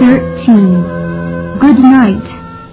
13. Good night.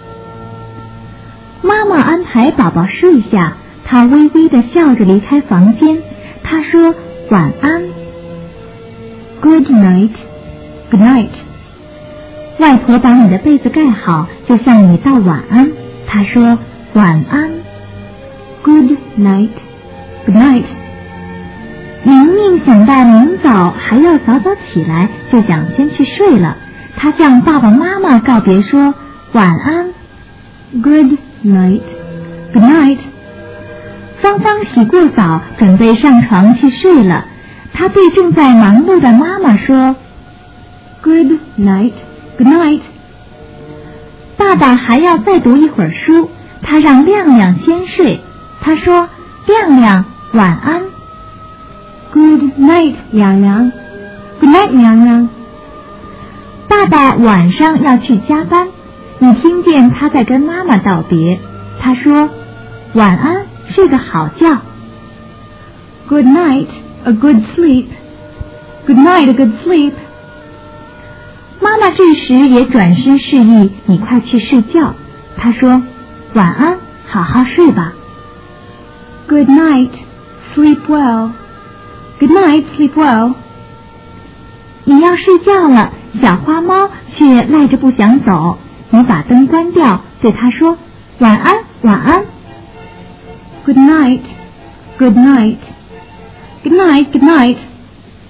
妈妈安排宝宝睡下，她微微地笑着离开房间。她说晚安。Good night. Good night. 外婆把你的被子盖好，就向你道晚安。她说晚安。Good night. Good night. 明明想到明早还要早早起来，就想先去睡了。她向爸爸妈妈告别说晚安。Good night. Good night. 芳芳洗过澡，准备上床去睡了。她对正在忙碌的妈妈说 Good night. Good night. 爸爸还要再读一会儿书，他让亮亮先睡。他说亮亮晚安。Good night, 亮亮。Good night, 亮亮。爸爸晚上要去加班，你听见他在跟妈妈道别。他说晚安，睡个好觉。Good night, a good sleep. Good night, a good sleep. 妈妈这时也转身示意你快去睡觉。她说晚安，好好睡吧。Good night, sleep well. Good night, sleep well. 你要睡觉了，小花猫却赖着不想走。你把灯关掉，对它说晚安，晚安。Good night, good night. Good night, good night.